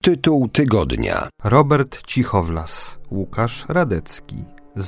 Tytuł tygodnia. Robert Cichowlas, Łukasz Radecki.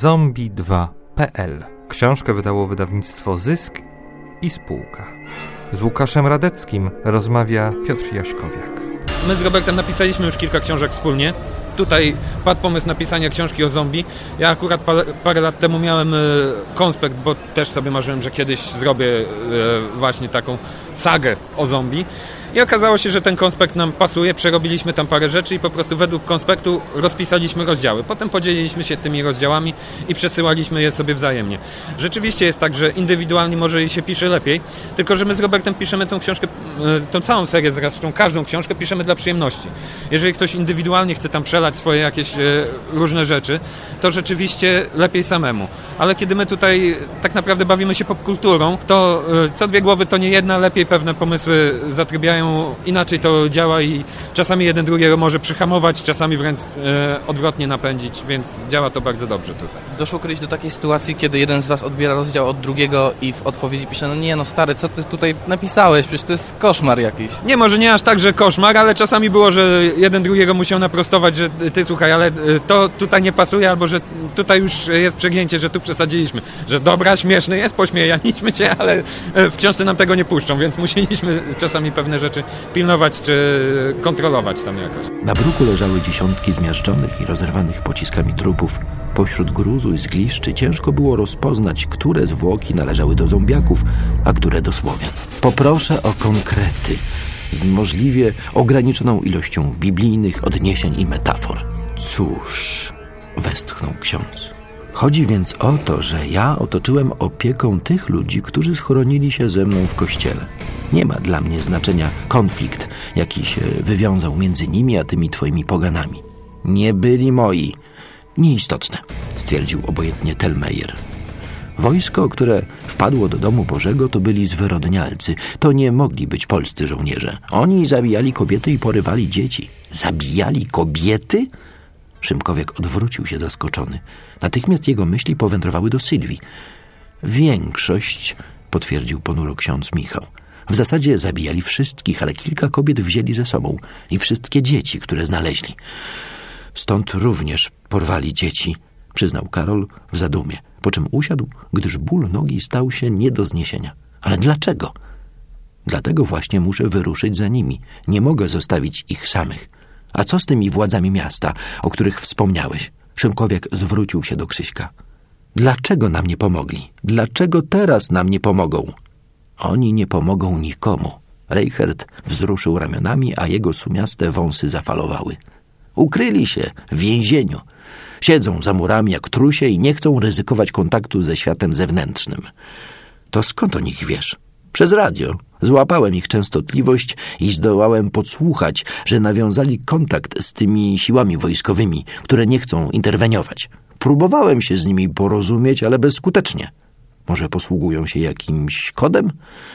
Zombie2.pl. Książkę wydało wydawnictwo Zysk i spółka. Z Łukaszem Radeckim rozmawia Piotr Jaśkowiak. My z Robertem napisaliśmy już kilka książek wspólnie. Tutaj padł pomysł napisania książki o zombie. Ja akurat parę lat temu miałem konspekt, bo też sobie marzyłem, że kiedyś zrobię właśnie taką sagę o zombie. I okazało się, że ten konspekt nam pasuje, przerobiliśmy tam parę rzeczy i po prostu według konspektu rozpisaliśmy rozdziały. Potem podzieliliśmy się tymi rozdziałami i przesyłaliśmy je sobie wzajemnie. Rzeczywiście jest tak, że indywidualnie może i się pisze lepiej, tylko że my z Robertem piszemy tą książkę, tą całą serię zresztą, każdą książkę piszemy dla przyjemności. Jeżeli ktoś indywidualnie chce tam przelać swoje jakieś różne rzeczy, to rzeczywiście lepiej samemu. Ale kiedy my tutaj tak naprawdę bawimy się popkulturą, to co dwie głowy to nie jedna, lepiej pewne pomysły zatrybiają, inaczej to działa i czasami jeden drugiego może przyhamować, czasami wręcz odwrotnie napędzić, więc działa to bardzo dobrze tutaj. Doszło kiedyś do takiej sytuacji, kiedy jeden z was odbiera rozdział od drugiego i w odpowiedzi pisze: no nie, no stary, co ty tutaj napisałeś? Przecież to jest koszmar jakiś. Nie, może nie aż tak, że koszmar, ale czasami było, że jeden drugiego musiał naprostować, że ty słuchaj, ale to tutaj nie pasuje, albo że tutaj już jest przegięcie, że tu przesadziliśmy, że dobra, śmieszny jest, pośmiejaliśmy cię, ale w książce nam tego nie puszczą, więc musieliśmy czasami pewne rzeczy pilnować czy kontrolować tam jakoś. Na bruku leżały dziesiątki zmiażdżonych i rozerwanych pociskami trupów. Pośród gruzu i zgliszczy ciężko było rozpoznać, które zwłoki należały do zombiaków, a które do Słowian. Poproszę o konkrety z możliwie ograniczoną ilością biblijnych odniesień i metafor. Cóż, westchnął ksiądz. Chodzi więc o to, że ja otoczyłem opieką tych ludzi, którzy schronili się ze mną w kościele. Nie ma dla mnie znaczenia konflikt, jaki się wywiązał między nimi a tymi twoimi poganami. Nie byli moi. Nieistotne, stwierdził obojętnie Telmeyer. Wojsko, które wpadło do domu Bożego, to byli zwyrodnialcy. To nie mogli być polscy żołnierze. Oni zabijali kobiety i porywali dzieci. Zabijali kobiety? Szymkowiak odwrócił się zaskoczony. Natychmiast jego myśli powędrowały do Sylwii. Większość, potwierdził ponuro ksiądz Michał. W zasadzie zabijali wszystkich, ale kilka kobiet wzięli ze sobą i wszystkie dzieci, które znaleźli. Stąd również porwali dzieci, przyznał Karol w zadumie, po czym usiadł, gdyż ból nogi stał się nie do zniesienia. Ale dlaczego? Dlatego właśnie muszę wyruszyć za nimi. Nie mogę zostawić ich samych. A co z tymi władzami miasta, o których wspomniałeś? Szymkowiak zwrócił się do Krzyśka. Dlaczego nam nie pomogli? Dlaczego teraz nam nie pomogą? Oni nie pomogą nikomu. Reichert wzruszył ramionami, a jego sumiaste wąsy zafalowały. Ukryli się w więzieniu. Siedzą za murami jak trusie i nie chcą ryzykować kontaktu ze światem zewnętrznym. To skąd o nich wiesz? Przez radio. Złapałem ich częstotliwość i zdołałem podsłuchać, że nawiązali kontakt z tymi siłami wojskowymi, które nie chcą interweniować. Próbowałem się z nimi porozumieć, ale bezskutecznie. Może posługują się jakimś kodem?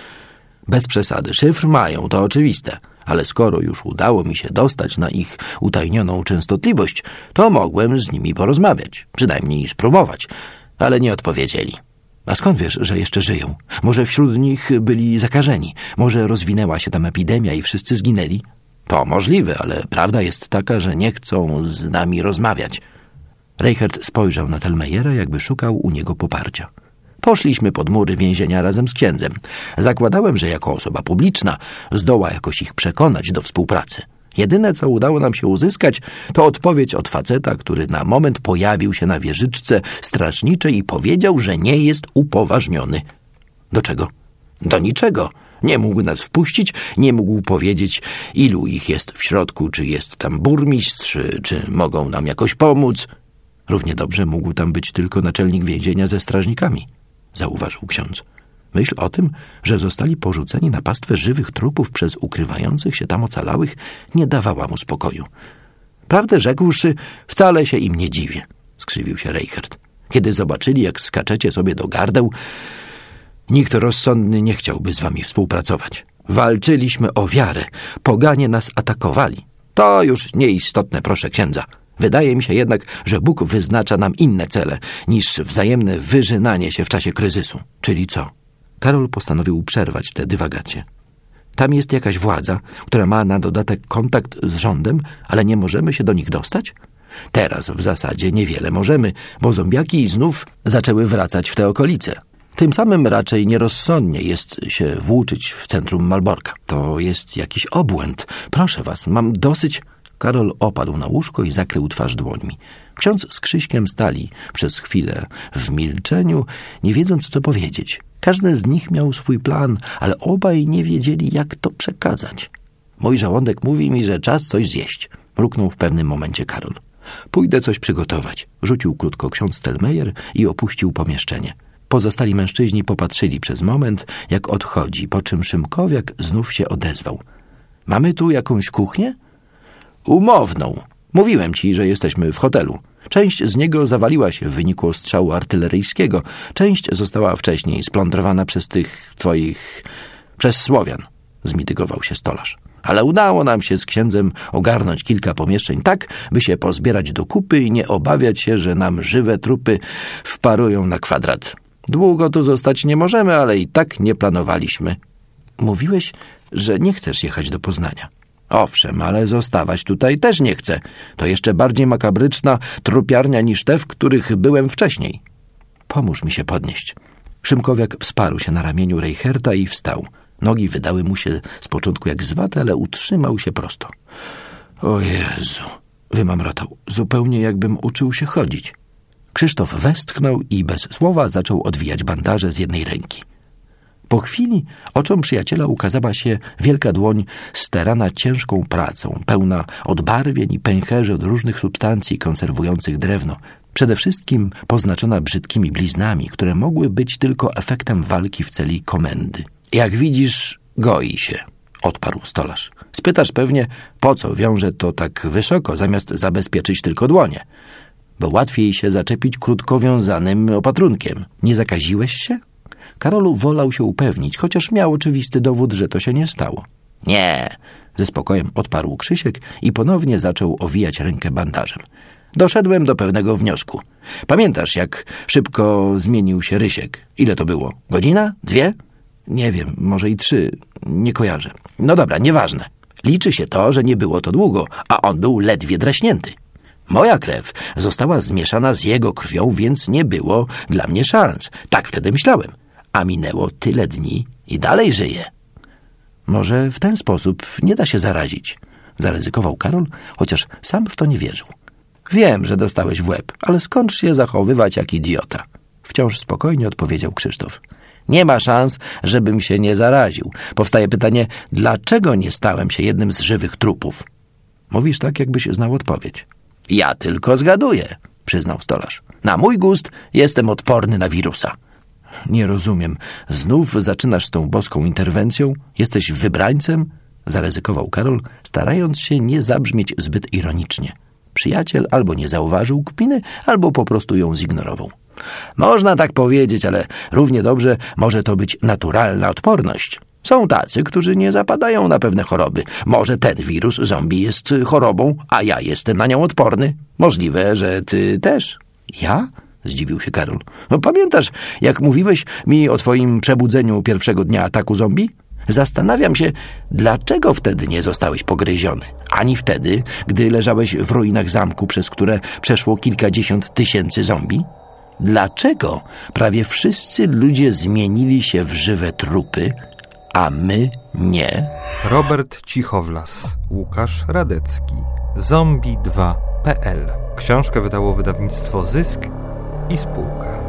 Bez przesady. Szyfr mają, to oczywiste. Ale skoro już udało mi się dostać na ich utajnioną częstotliwość, to mogłem z nimi porozmawiać. Przynajmniej spróbować. Ale nie odpowiedzieli. A skąd wiesz, że jeszcze żyją? Może wśród nich byli zakażeni? Może rozwinęła się tam epidemia i wszyscy zginęli? To możliwe, ale prawda jest taka, że nie chcą z nami rozmawiać. Reichert spojrzał na Telmeyera, jakby szukał u niego poparcia. Poszliśmy pod mury więzienia razem z księdzem. Zakładałem, że jako osoba publiczna zdoła jakoś ich przekonać do współpracy. Jedyne, co udało nam się uzyskać, to odpowiedź od faceta, który na moment pojawił się na wieżyczce strażniczej i powiedział, że nie jest upoważniony. Do czego? Do niczego. Nie mógł nas wpuścić, nie mógł powiedzieć, ilu ich jest w środku, czy jest tam burmistrz, czy mogą nam jakoś pomóc. Równie dobrze mógł tam być tylko naczelnik więzienia ze strażnikami, zauważył ksiądz. Myśl o tym, że zostali porzuceni na pastwę żywych trupów przez ukrywających się tam ocalałych, nie dawała mu spokoju. Prawdę rzekłszy, wcale się im nie dziwię, skrzywił się Reichert. Kiedy zobaczyli, jak skaczecie sobie do gardeł, nikt rozsądny nie chciałby z wami współpracować. Walczyliśmy o wiarę, poganie nas atakowali. To już nieistotne, proszę księdza. Wydaje mi się jednak, że Bóg wyznacza nam inne cele niż wzajemne wyżynanie się w czasie kryzysu. Czyli co? Karol postanowił przerwać tę dywagację. Tam jest jakaś władza, która ma na dodatek kontakt z rządem, ale nie możemy się do nich dostać? Teraz w zasadzie niewiele możemy, bo zombiaki znów zaczęły wracać w te okolice. Tym samym raczej nierozsądnie jest się włóczyć w centrum Malborka. To jest jakiś obłęd. Proszę was, mam dosyć... Karol opadł na łóżko i zakrył twarz dłońmi. Ksiądz z Krzyśkiem stali przez chwilę w milczeniu, nie wiedząc, co powiedzieć. Każdy z nich miał swój plan, ale obaj nie wiedzieli, jak to przekazać. Mój żołądek mówi mi, że czas coś zjeść. Mruknął w pewnym momencie Karol. Pójdę coś przygotować. Rzucił krótko ksiądz Stellmeyer i opuścił pomieszczenie. Pozostali mężczyźni popatrzyli przez moment, jak odchodzi, po czym Szymkowiak znów się odezwał. Mamy tu jakąś kuchnię? Umowną. Mówiłem ci, że jesteśmy w hotelu. Część z niego zawaliła się w wyniku ostrzału artyleryjskiego. Część została wcześniej splądrowana przez tych twoich... przez Słowian. Zmitygował się stolarz. Ale udało nam się z księdzem ogarnąć kilka pomieszczeń tak, by się pozbierać do kupy i nie obawiać się, że nam żywe trupy wparują na kwadrat. Długo tu zostać nie możemy, ale i tak nie planowaliśmy. Mówiłeś, że nie chcesz jechać do Poznania. Owszem, ale zostawać tutaj też nie chcę. To jeszcze bardziej makabryczna trupiarnia niż te, w których byłem wcześniej. Pomóż mi się podnieść. Szymkowiak wsparł się na ramieniu Reicherta i wstał. Nogi wydały mu się z początku jak zwate, ale utrzymał się prosto. O Jezu, wymamrotał, zupełnie jakbym uczył się chodzić. Krzysztof westchnął i bez słowa zaczął odwijać bandaże z jednej ręki. Po chwili oczom przyjaciela ukazała się wielka dłoń sterana ciężką pracą, pełna odbarwień i pęcherzy od różnych substancji konserwujących drewno, przede wszystkim poznaczona brzydkimi bliznami, które mogły być tylko efektem walki w celi komendy. Jak widzisz, goi się, odparł stolarz. Spytasz pewnie, po co wiąże to tak wysoko, zamiast zabezpieczyć tylko dłonie? Bo łatwiej się zaczepić krótko wiązanym opatrunkiem. Nie zakaziłeś się? Karolu wolał się upewnić, chociaż miał oczywisty dowód, że to się nie stało. Nie, ze spokojem odparł Krzysiek i ponownie zaczął owijać rękę bandażem. Doszedłem do pewnego wniosku. Pamiętasz, jak szybko zmienił się Rysiek? Ile to było? Godzina? 2? Nie wiem, może i 3. Nie kojarzę. No dobra, nieważne. Liczy się to, że nie było to długo, a on był ledwie draśnięty. Moja krew została zmieszana z jego krwią, więc nie było dla mnie szans. Tak wtedy myślałem. A minęło tyle dni i dalej żyje. Może w ten sposób nie da się zarazić, zaryzykował Karol, chociaż sam w to nie wierzył. Wiem, że dostałeś w łeb, ale skąd się zachowywać jak idiota? Wciąż spokojnie odpowiedział Krzysztof. Nie ma szans, żebym się nie zaraził. Powstaje pytanie, dlaczego nie stałem się jednym z żywych trupów? Mówisz tak, jakbyś znał odpowiedź. Ja tylko zgaduję, przyznał stolarz. Na mój gust jestem odporny na wirusa. Nie rozumiem. Znów zaczynasz z tą boską interwencją? Jesteś wybrańcem? Zaryzykował Karol, starając się nie zabrzmieć zbyt ironicznie. Przyjaciel albo nie zauważył kpiny, albo po prostu ją zignorował. Można tak powiedzieć, ale równie dobrze może to być naturalna odporność. Są tacy, którzy nie zapadają na pewne choroby. Może ten wirus zombie jest chorobą, a ja jestem na nią odporny. Możliwe, że ty też. Ja? Zdziwił się Karol. No, pamiętasz, jak mówiłeś mi o twoim przebudzeniu pierwszego dnia ataku zombie? Zastanawiam się, dlaczego wtedy nie zostałeś pogryziony, ani wtedy, gdy leżałeś w ruinach zamku, przez które przeszło kilkadziesiąt tysięcy zombie? Dlaczego prawie wszyscy ludzie zmienili się w żywe trupy, a my nie? Robert Cichowlas, Łukasz Radecki, Zombie2.pl. Książkę wydało wydawnictwo Zysk i Spółka.